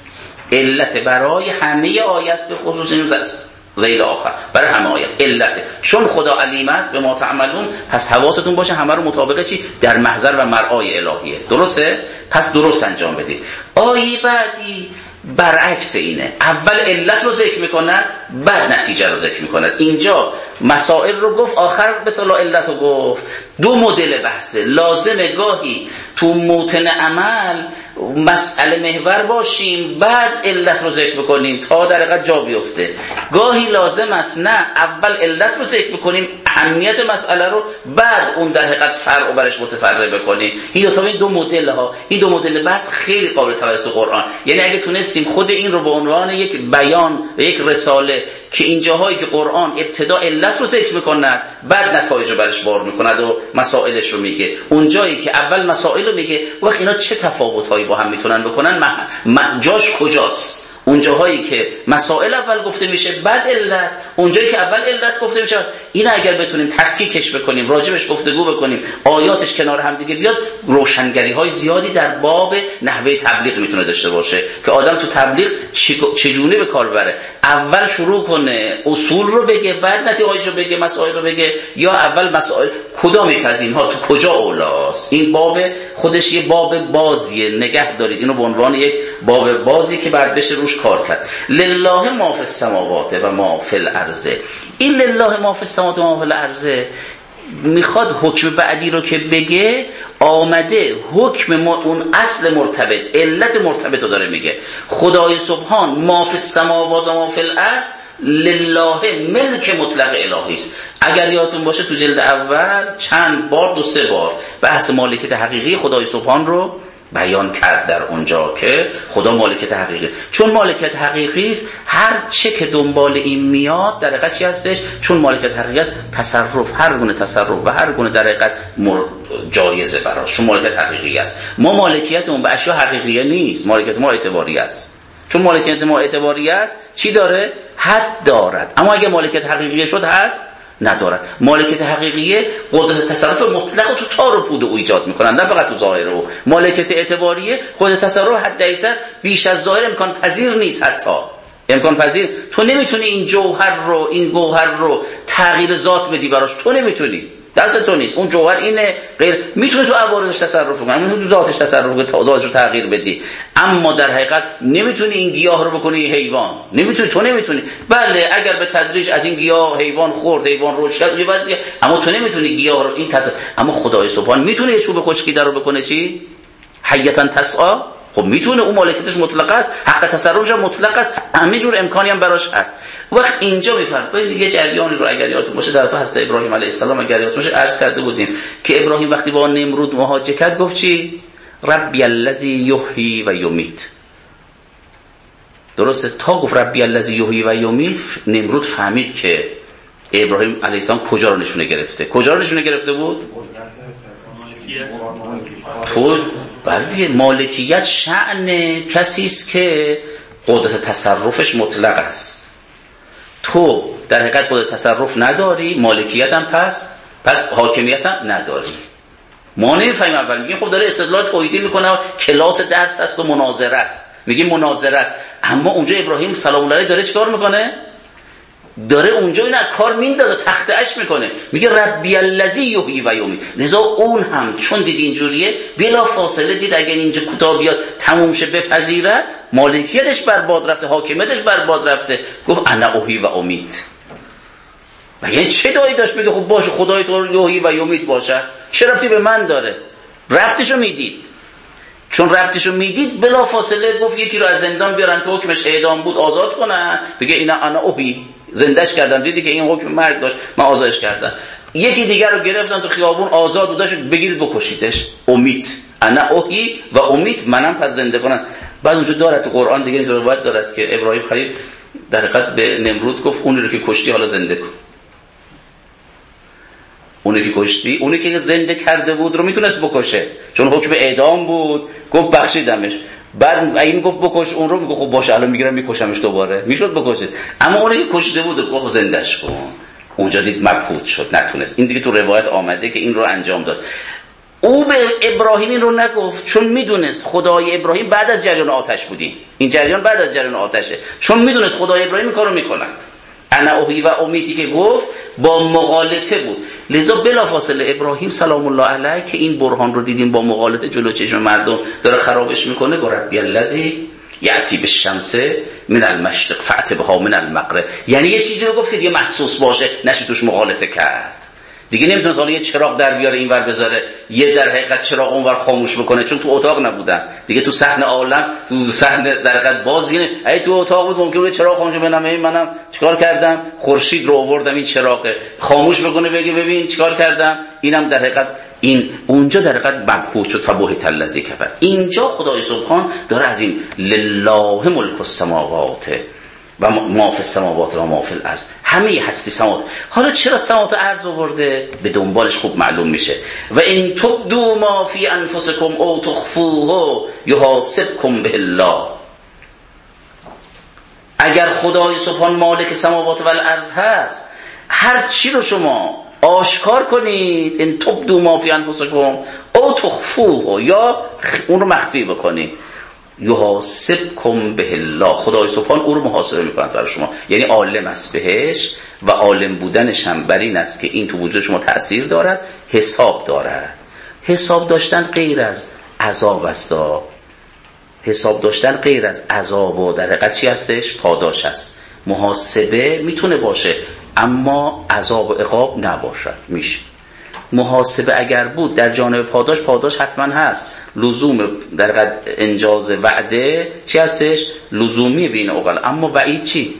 علت برای همه آیه است، به خصوص این ذیل آخر برای همه آیه است علت، چون خدا علیم است به ما تعملون. پس حواستون باشه همه رو مطابق چی؟ در محضر و مرعای الهیه. درسته؟ پس درست انجام بدید. آیه بعدی برعکس اینه، اول علت رو ذکر میکنن بعد نتیجه رو ذکر میکنن. اینجا مسائل رو گفت آخر به صلاح علت رو گفت. دو مدل بحثه، لازمه گاهی تو موطن عمل مسئله محور باشیم بعد علت رو ذکر بکنیم تا در حقیقت جا بیفته. گاهی لازم است نه اول علت رو ذکر بکنیم اهمیت مسئله رو بعد اون در حقیقت فرع برش متفرع بکنیم. این دو تا این دو مدل ها، این دو مدل بحث خیلی قابل توجه تو قرآن. یعنی اگه تونستیم خود این رو به عنوان یک بیان و یک رساله که این جاهایی که قرآن ابتدا علت رو ذکر میکنه بعد نتایج رو برش بار میکنه و مسائلش رو میگه، اون جایی که اول مسائل رو میگه وقت اینا چه تفاوت‌هایی با هم میتونن بکنن، جاش کجاست؟ اون جاهایی که مسائل اول گفته میشه بعد علت، اون جایی که اول علت گفته میشه. اینا اگر بتونیم تفکیکش بکنیم، راجبش گفتگو بکنیم، آیاتش کنار هم دیگه بیاد، روشنگری های زیادی در باب نحوه تبلیغ میتونه داشته باشه که آدم تو تبلیغ چجونه به کار بره. اول شروع کنه اصول رو بگه بعد نتیجه رو بگه، مسائل رو بگه، یا اول مسائل کدام یک از اینها تو کجا اولاست. این باب خودش یه باب بازیه، نگه دارید اینو به عنوان یک باب بازی که بعد بشه روش کار کرد. لله ما فی السماوات و ما فی الارض. این لله ما فی السماوات و ما فی الارض میخواد حکم بعدی رو که بگه آمده حکم اون اصل مرتبط، علت مرتبط رو داره میگه. خدای سبحان ما فی السماوات و ما فی الارض لله ملک مطلق الهی است. اگر یادتون باشه تو جلد اول چند بار، دو سه بار بحث مالکیت حقیقی خدای سبحان رو بیان کرد در اونجا که خدا مالکیت حقیقی، چون مالکیت حقیقی است هر چه که دنبال این میاد در حقیقت چی هستش؟ چون مالکیت حقیقی است تصرف، هر گونه تصرف و هر گونه در حقیقت جایزه براش، چون مالکیت حقیقی است. ما مالکیتمون به اشیا حقیقیه نیست، مالکیت ما اعتباری است. چون مالکیت ما اعتباری است چی داره؟ حد دارد. اما اگه مالکیت حقیقی شد حد ندارد. مالکیت حقیقیه قدرت تصرف مطلق تو تار و پود او ایجاد میکنن، نه فقط تو ظاهر او. مالکیت اعتباریه قدرت تصرف حد اکثر بیش از ظاهر امکان پذیر نیست. حتی امکان پذیر تو نمیتونی این جوهر رو، این گوهر رو تغییر ذات بدی براش، تو نمیتونی، دست تو نیست. اون جوهر اینه غیر، میتونه تو عوارضش تصرف کنی، میتونه تو ذاتش تصرف کنی، ذاتش رو تغییر بدی، اما در حقیقت نمیتونی این گیاه رو بکنی حیوان، نمیتونی، تو نمیتونی. بله اگر به تدریج از این گیاه حیوان خورد، حیوان رشد کرد، وضعیه، اما تو نمیتونی گیاه رو این تصرف. اما خدای سبحان میتونه یه چوب خشکی رو بکنه چی؟ حیاتن تسعا. خب میتونه، اون مالکیتش مطلق است، حق تصرفش مطلق است، همه جور امکانی هم براش هست. وقت اینجا میفرق. ببین دیگه جریانی رو اگر یادتون باشه در حضرت ابراهیم علیه السلام اگر یادتون باشه عرض کرده بودیم که ابراهیم وقتی با نمرود مواجهه کرد گفت چی؟ ربی الذی یحیی و یمیت. درسته؟ تا گفت ربی الذی یحیی و یمیت نمرود فهمید که ابراهیم علیه السلام کجا رو نشونه گرفته. کجا رو نشونه گرفته بود؟ تو بلکه مالکیت شأن کسی است که قدرت تصرفش مطلق است. تو در حقیقت قدرت تصرف نداری، مالکیت هم پس پس حاکمیت هم نداری. ما نمی‌فهمیم. اول میگیم خب داره استدلال توحیدی میکنه، کلاس درس است و مناظره است، میگیم مناظره است، اما اونجا ابراهیم سلام الله علیه داره چیکار میکنه؟ داره اونجا اینا کار میندازه، تخته اش میکنه، میگه ربی الذی یحیی و یمیت. لذا اون هم چون دید اینجوریه بلا فاصله دید اگر اینجا کوتاه بیاد تموم شه بپذیرد، مالکیتش برباد رفته، حاکمیتش برباد رفته، گفت انا احیی و امیت. و یعنی چه دایی داشت میگه خب باشه خدای تو یحیی و یمیت باشه، چه ربطی به من داره؟ ربطشو میدید. چون ربطشو میدید بلا فاصله گفت یکی رو از زندان بیارن که حکمش اعدام بود آزاد کنن، بگه اینا انا احیی، زندهش کردم، دیدی که این حکم مرگ داشت من آزادش کردم. یکی دیگر رو گرفتن تو خیابون آزاد بودش، بگیرید بکشیدش، امید. انا اوحی و امید، منم پس زنده کنم. بعد اونجا داره تو قرآن دیگه اینجا روایت دارد که ابراهیم خلیل در حقیقت به نمرود گفت اونی رو که کشتی حالا زنده کن. اونی که کشتی، اونی که زنده کرده بود رو میتونست بکشه، چون حکم اعدام بود، گفت بخشیدمش. بعد این گفت بکش اون رو، میگه خب باشه الان میگیرم میکشمش دوباره، میشد بکشید. اما اونی که کشته بود گفت زندهش کن. اونجا دید مبهوت شد، نتونست. این دیگه تو روایت آمده که این رو انجام داد. او به ابراهیم این رو نگفت چون میدونست خدای ابراهیم بعد از جریان آتش بودیم. این جریان بعد از جریان آتشه، چون میدونست خدای ابراهیم این کارو میکند. انا اوحی و امیتی که گفت با مغالطه بود. لذا بلافاصله ابراهیم سلام الله علیه که این برهان رو دیدیم با مغالطه جلو چشم مردم داره خرابش میکنه، گفت ربی الذی یأتی بالشمس من المشرق فأت بها من المغرب. یعنی یه چیزی رو گفت که دیگه محسوس باشه، نشه توش مغالطه کرد. دیگه نمیتونه حالا یه چراغ در بیاره اینور بذاره، یه در حقیقت چراغ اونور خاموش بکنه، چون تو اتاق نبودن دیگه. تو صحن عالم، تو صحن در حقیقت باز دیگه اگه تو اتاق بود ممکن بود چراغ خاموش بنامه منم چیکار کردم، خورشید رو آوردم این چراغ خاموش بکنه، بگه ببین چیکار کردم. اینم در حقیقت این اونجا در حقیقت مبهوت شد. فبهت الذی کفر. اینجا خدای سبحان داره از این لله ملک السماوات و ما فی السماوات و ما فی الارض، همه هستی سماوات. حالا چرا سماوات و ارض آورده؟ به دنبالش خوب معلوم میشه. و ان تبدوا ما فی انفسکم او تخفوه یحاسبکم به الله. اگر خدای سبحان مالک سماوات و الارض هست، هر چی رو شما آشکار کنید، ان تبدوا ما فی انفسکم او تخفوه، یا اون رو مخفی بکنید، یحاسبکم به الله، خدای سبحان او رو محاسبه میکند برای شما. یعنی عالم است بهش و عالم بودنش هم بر این است که این تو وجود شما تأثیر دارد، حساب دارد. حساب داشتن غیر از عذاب است. حساب داشتن غیر از عذاب و در حقیقت چی هستش؟ پاداش است. محاسبه میتونه باشه اما عذاب و عقاب نباشد. میشه محاسبه اگر بود در جانب پاداش، پاداش حتما هست. لزوم در قد انجاز وعده چی هستش؟ لزومی بین اوقال. اما وعید چی؟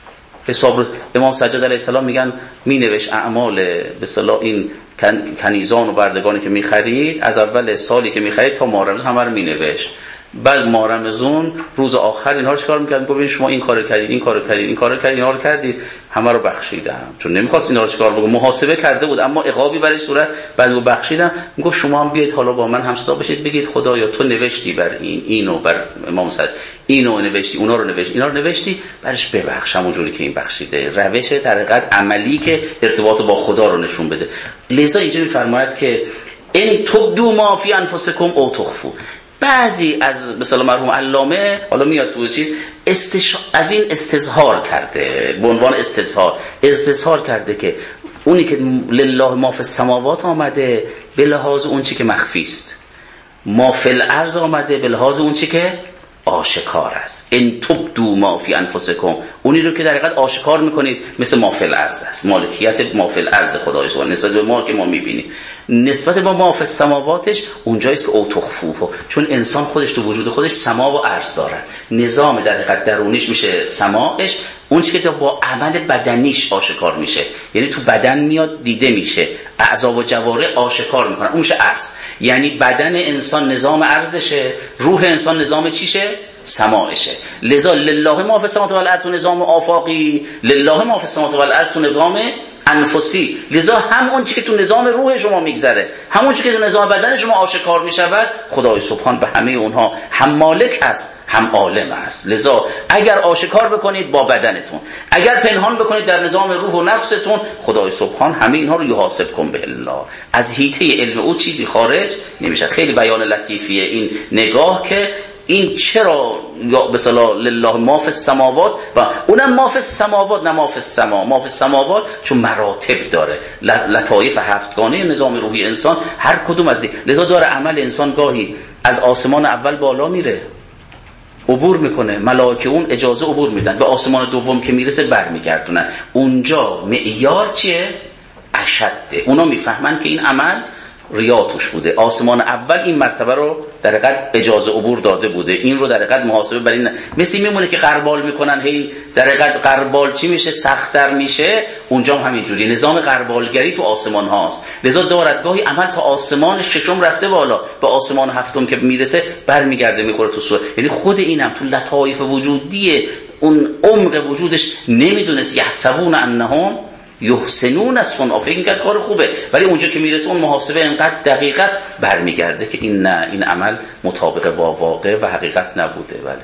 حساب رو امام سجاد علیه السلام میگن می نوشت اعمال به اصطلاح این کنیزان و بردگانی که می خرید، از اول سالی که می خرید تا ماه رمضان همه رو می نوشت. بعد ماه رمضان روز آخر اینها رو چیکار می‌کردن؟ گفتن شما این کارو کردید، این کارو کردید، این کارو کردید، اینا رو کردید، همه رو بخشیدم. چون نمی‌خواست اینا رو چیکار بکنه، محاسبه کرده بود اما عقابی برای صورت، بعد رو بخشیدم. میگه شما هم بیاید حالا با من همصدا بشید، بگید خدایا تو نوشتی بر این اینو، بر امام صادق اینو نوشتی، اونا رو نوشتی، اینا رو نوشتی، برش ببخش همونجوری که این بخشیده. روش در حقیقت عملی که ارتباط با خدا رو نشون بده. لذا اینجا می‌فرماید که ان تبدوا ما فی انفسکم او تخفوا. بعضی از مثلا مرحوم علامه حالا میاد تو چیز استش... از این استظهار کرده، به عنوان استظهار استظهار کرده که اونی که لله ما فی السماوات آمده به لحاظ اون چی که مخفی است، ما فی الارض آمده به لحاظ اون چی که آشکار است. ان تبدوا ما فی انفسکم، اونی رو که در حقیقت آشکار میکنید، مثل ما فی الارض است، مالکیت ما فی الارض خدای سبحانه نسبت به ما که ما میبینیم. نسبت به ما فی السماواتش اونجاییست که او تخفوه، چون انسان خودش تو وجود خودش سما و ارض داره. نظام در حقیقت درونیش میشه سماعش، اون چیزی که با عمل بدنیش آشکار میشه، یعنی تو بدن میاد دیده میشه، اعضا و جوارح آشکار میکنن، اون میشه ارض. یعنی بدن انسان نظام ارضشه، روح انسان نظام چیشه؟ سماعشه. لذا لله ما فی السماوات و الارض تو نظام آفاقی، لله ما فی السماوات و الارض تو نظام انفسی. لذا هم اون چیزی که تو نظام روح شما میگذره، همون چیزی که تو نظام بدن شما آشکار میشود، خدای سبحان به همه اونها هم مالک هست هم عالم است. لذا اگر آشکار بکنید با بدنتون، اگر پنهان بکنید در نظام روح و نفستون، خدای سبحان همه اینها رو یحاسبکم به الله. از حیطه علم او چیزی خارج نمیشه. خیلی بیان لطیفیه این نگاه که این چرا یا به اصطلاح لله ما فی السماوات و اونم ما فی السماوات، نه ما فی السما، ما فی السماوات چون مراتب داره، لطایف هفتگانه نظام روحی انسان هر کدوم از دی. لذا داره عمل انسان گاهی از آسمان اول بالا میره، عبور میکنه، ملائکه اون اجازه عبور میدن، به آسمان دوم که میرسه برمیگردونن. اونجا معیار چیه؟ اشده. اونا میفهمن که این عمل ریا توش بوده. آسمان اول این مرتبه رو در حقیقت اجازه عبور داده بوده، این رو در حقیقت محاسبه بر این مثل میمونه که غربال میکنن، هی در حقیقت غربال چی میشه؟ سخت‌تر میشه. اونجا هم همینجوری نظام غربالگری تو آسمان هاست، لذا دارد گاهی عمل تا آسمان ششم رفته بالا، به آسمان هفتم که میرسه برمیگرده میخوره تو سوره. یعنی خود اینم تو لطایف وجودی اون عمق وجودش نمیدونست یحسبون انهم یحسنون صنعا، فکر می‌کرد کار خوبه، ولی اونجا که میرسه اون محاسبه انقدر دقیق است برمیگرده که این نه، این عمل مطابق با واقع و حقیقت نبوده. بله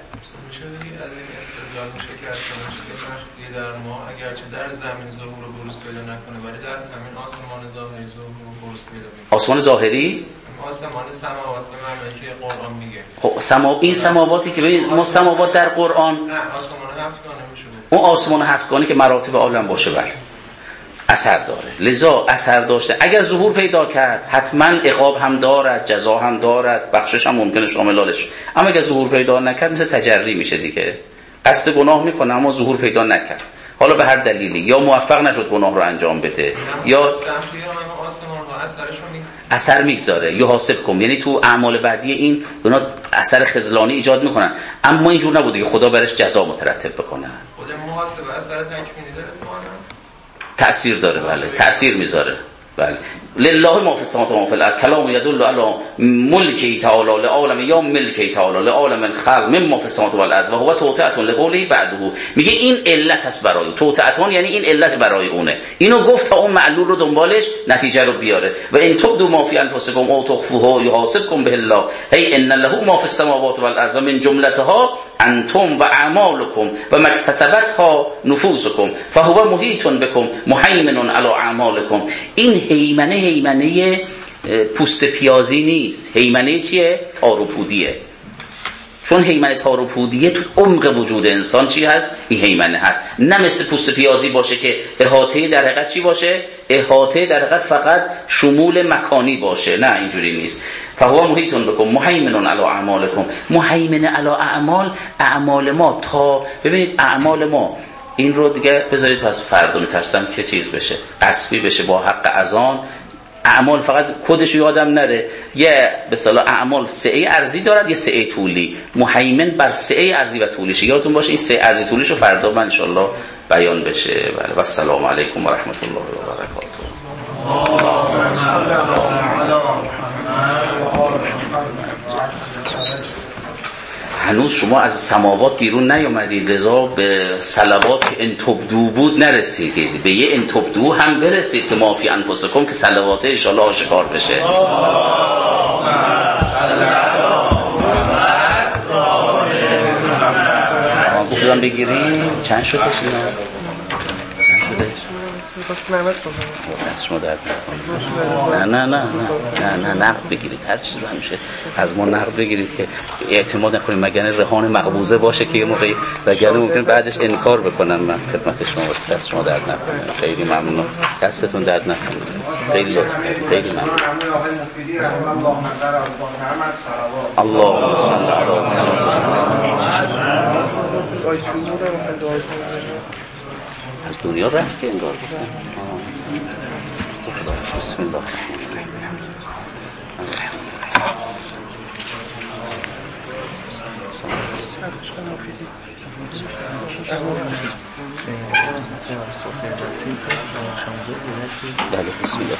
در ما اگرچه در زمین ظهور و بروز پیدا نکنه ولی در همین آسمان ظاهری ظهور و بروز پیدا میکنه. آسمان ظاهری آسمان سماوات به معنی که قرآن میگه. خب سما این سماواتی که ببین ما سماوات در قرآن نه آسمان هفتگانه میشه. اون آسمان هفتگانه که مراتب عالم باشه بله اثر داره، لذا اثر داشته. اگر ظهور پیدا کرد حتما عقاب هم دارد، جزا هم دارد، بخشش هم ممکنه شاملش. اما اگر ظهور پیدا نکرد مثل تجری میشه دیگه، قصد گناه میکنه اما ظهور پیدا نکرد، حالا به هر دلیلی یا موفق نشد گناه رو انجام بده یا اثر میگذاره. یحاسب کن یعنی تو اعمال بعدی این اونا اثر خذلانی ایجاد میکنن، اما اینجور نبوده که خدا برش جزا مترتب بکنه. خود محاسبه اثر تکوینی داره تأثیر داره بله، تأثیر میذاره بله. لله ما فی السماوات و ما فی الارض کلام یدل علی ملکی تعالی لعالم یا ملکی تعالی لعالم الخلق مما فی السماوات و الارض و هو توطئه لقوله بعده. میگه این علت هست برای توطئه، یعنی این علت برای اونه، اینو گفت تا اون معلول رو دنبالش نتیجه رو بیاره. و ان تبدوا ما فی انفسکم او تخفوه یحاسبکم به الله ای ان له ما فی السماوات و الارض و من جملتها انتم و اعمالکم و مکتسبتها نفوسکم فهو محیط بكم محیمن علی اعمالکم. این هیمنه هیمنه پوست پیازی نیست، هیمنه چیه؟ تار و پودیه. چون هیمنه تار و پودیه تو عمق وجود انسان چی هست؟ این هیمنه هست. نه مثل پوست پیازی باشه که احاطه در حقیقت چی باشه؟ احاطه در حقیقت فقط شمول مکانی باشه، نه اینجوری نیست. فهو محیط بكم محیمن علی اعمالکم. محیمن علی اعمال، اعمال ما تا ببینید اعمال ما این رو دیگه بذارید پس فردا میترسم که چیز بشه قصبی بشه با حق اذان. اعمال فقط کدش یادم نره، یه به اصطلاح اعمال سعه ارضی دارد یه سعه طولی، محیمن بر سعه ارضی و طولیش. یادتون باشه این سعه ارضی طولیشو فردا من ان شاء الله بیان بشه. بله و السلام علیکم و رحمت الله و برکاته. هنوز شما از سماوات بیرون نیامدید، لذا به صلوات که ان تبدو بود نرسیدید، به یه ان تبدو هم برسید که ما فی انفسکم که صلوات ان شاء الله آشکار بشه. گفتم بگیریم چند شده شما؟ چند شده؟ از شما درد نه نه نه نه نه نقد بگیرید، هر چیز رو همیشه از ما نقد بگیرید که اعتماد نکنید مگر رهان مقبوضه باشه که یه موقعی وگرنه ممکن بعدش انکار بکنم. من خدمت شما باشه، دست شما درد نکنه، خیلی ممنون، دستتون درد نکنه، خیلی لطف کردید، خیلی ممنون. اللهم صل علی از دنیا رفت که انگار گفتن. بسم الله بله بسم الله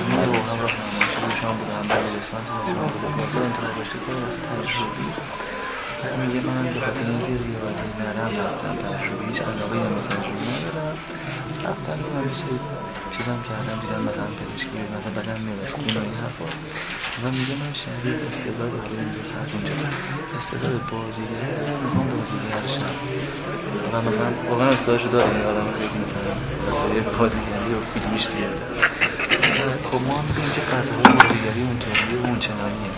میگه من به خاطر اینکه ریاضی نرم رفتم تجربه هیچ علاقه هم به تجربه ندارم، رفتم و همیشه چیزم کردم، دیدم مثلا پزشکی مثلا بدن میرس خون و این حرفا. و میگه من شهری استعداد حالا اینجا سرد اونجاست استعداد بازیگری دارم، میخوام بازیگر شم و مثلا واقعا استعدادشو داره این آدم خیلی مثلا بازیگری و فیلمیش زیاده. خب ما هم میگیم که فضاهای بازیگری اونطوریه و اونچنانیه.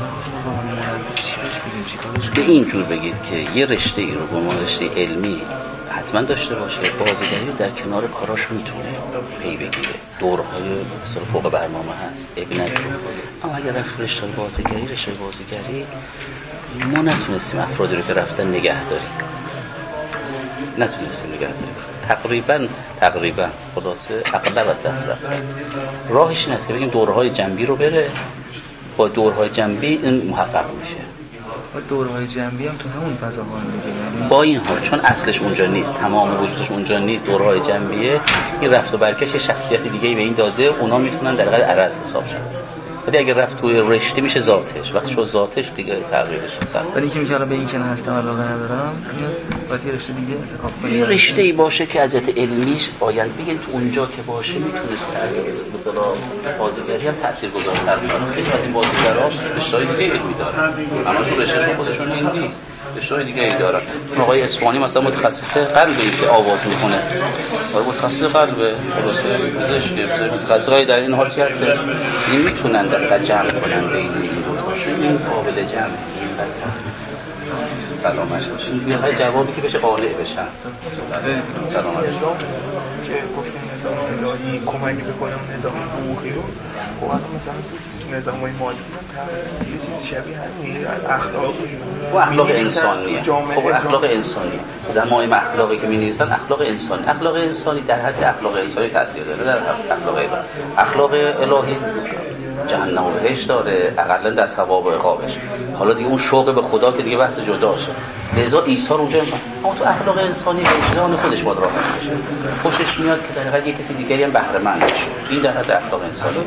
به این جور بگید که یه رشته ای رو به عنوان رشته علمی حتما داشته باشه، بازیگری رو در کنار کاراش میتونه پی بگیره، دورهای مثلا فوق برنامه هست اب نداره. اما اگر رفت رشته بازیگری رشته بازیگری ما نتونستیم افرادی رو که رفتن نگه داریم. نتونستیم نگه داریم. تقریبا تقریبا خلاصه اغلب از دست رفت. راهش این است که بگیم دورهای جنبی رو بره، با دورهای جنبی این محقق میشه. با دورهای جنبی هم تو همون فضا قرار میگیره. با این حال چون اصلش اونجا نیست، تمام وجودش اونجا نیست، دورهای جنبیه، این رفت و برکش شخصیت دیگه‌ای به این داده، اونا میتونن در حقیقت عرض حساب شن. ولی اگه رفت توی رشته میشه ذاتش، وقتی شد ذاتش دیگه تغییرش سخت. ولی اینکه میگه به این که هستم علاقه ندارم، باید یه رشته دیگه انتخاب کنی. یه رشته‌ای باشه که از جهت علمیش آینده بگن تو اونجا که باشه میتونه مثلا بازیگری هم تاثیرگذارتر باشه. خیلی از این بازیگرا رشته‌های دیگه علمی دارن. اما تو رشتهشون خودشون این نیست. رشته‌های دیگه ای دارن. آقای اصفهانی مثلا متخصص قلبه که آواز میکنه. آقای متخصص قلبه، خلاصه پزشکه، متخصصای در این حال چی هست؟ این میتونن در جمع کنن بین این دو تا. این قابل جمع این بس. سلامت باشین. یه جوابی که بشه قانع بشن. سلامت باشین. که گفتیم نظام الهی کمک بکنم نظام حقوقی رو، خب مثلا نظام‌های مادی هم یه چیز شبیه همین اخلاقی و اخلاق انسانیه. خب اخلاق انسانی، زمایم اخلاقی که می‌نویسن اخلاق انسانی، اخلاق انسانی در حد اخلاق انسانی تاثیر داره در اخلاق الهی. اخلاق الهی جهنم و بهشت داره، اقلا در ثواب و عقابش. حالا دیگه اون شوق به خدا که دیگه بحث جداشه. لذا عیسی رو اونجا میگه اما تو اخلاق انسانی وجدان خودش باید راه بشه. خوشش میاد که در حقیقت یه کسی دیگری هم بهره مند بشه. این در حد اخلاق انسانی.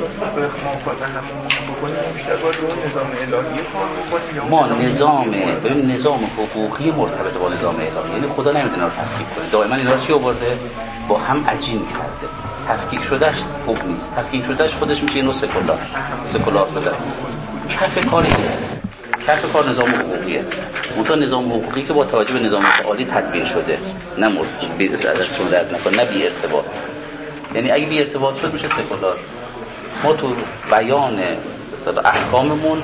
ما نظام ببین نظام حقوقی مرتبط با نظام الهی، یعنی خدا نمیدونه رو تفکیک کنه. دائما اینا رو چی آورده؟ با هم عجین کرده. تفکیک شدهش خوب نیست. تفکیک شدهش خودش میشه نوع سکولار. سکولار شده. کف کاری کف کار نظام حقوقیه. منتها نظام حقوقی که با توجه به نظام عالی تدوین شده، نه مرتبط ازش صورت نکنه، نه بی ارتباط. یعنی اگه بی ارتباط شد میشه سکولار. ما تو بیان مثلا احکاممون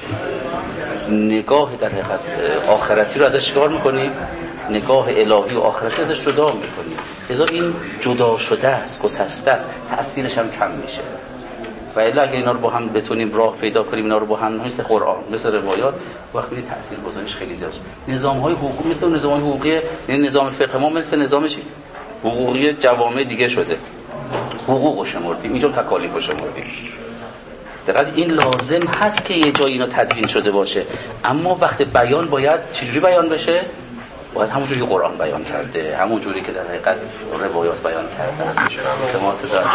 نگاه در حقیقت آخرتی رو ازش کار میکنیم، نگاه الهی و آخرتی ازش جدا میکنیم. لذا این جدا شده است، گسسته است، تأثیرش هم کم میشه. و الا اگه اینا رو با هم بتونیم راه پیدا کنیم، اینا رو با هم مثل قرآن، مثل روایات، وقتی تأثیر گذاریش خیلی زیاد. نظام‌های حقوقی مثل نظام حقوقی، یعنی نظام فقه ما مثل نظام چی؟ حقوقی جوامع دیگه شده. حقوقو شمردیم، اینجا تکالیفو شمردیم. دقیقاً این لازم هست که یه جایی اینا تدوین شده باشه، اما وقت بیان باید چجوری بیان بشه؟ باید همون جوری قرآن بیان کرده، همون جوری که در حقیقت روایات بیان کرده. تماس داره.